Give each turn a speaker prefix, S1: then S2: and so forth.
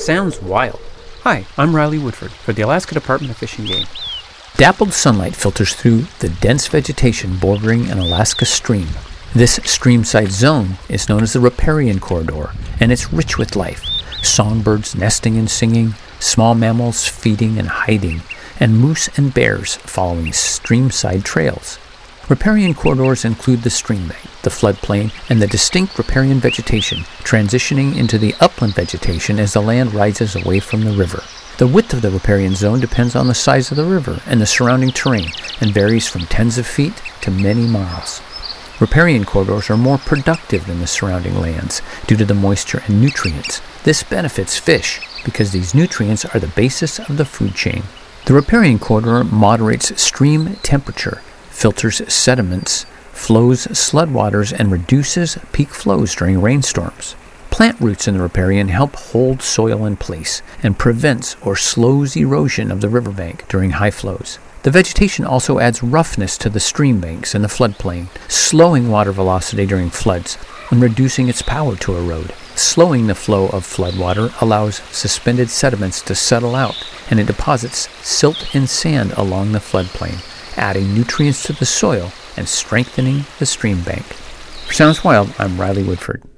S1: Sounds wild. Hi, I'm Riley Woodford for the Alaska Department of Fish and Game.
S2: Dappled sunlight filters through the dense vegetation bordering an Alaska stream. This streamside zone is known as the riparian corridor, and it's rich with life. Songbirds nesting and singing, small mammals feeding and hiding, and moose and bears following streamside trails. Riparian corridors include the stream bank, the floodplain, and the distinct riparian vegetation, transitioning into the upland vegetation as the land rises away from the river. The width of the riparian zone depends on the size of the river and the surrounding terrain, and varies from tens of feet to many miles. Riparian corridors are more productive than the surrounding lands due to the moisture and nutrients. This benefits fish because these nutrients are the basis of the food chain. The riparian corridor moderates stream temperature, filters sediments, flows floodwaters, and reduces peak flows during rainstorms. Plant roots in the riparian help hold soil in place and prevents or slows erosion of the riverbank during high flows. The vegetation also adds roughness to the stream banks and the floodplain, slowing water velocity during floods and reducing its power to erode. Slowing the flow of floodwater allows suspended sediments to settle out, and it deposits silt and sand along the floodplain, adding nutrients to the soil and strengthening the stream bank. For Sounds Wild, I'm Riley Woodford.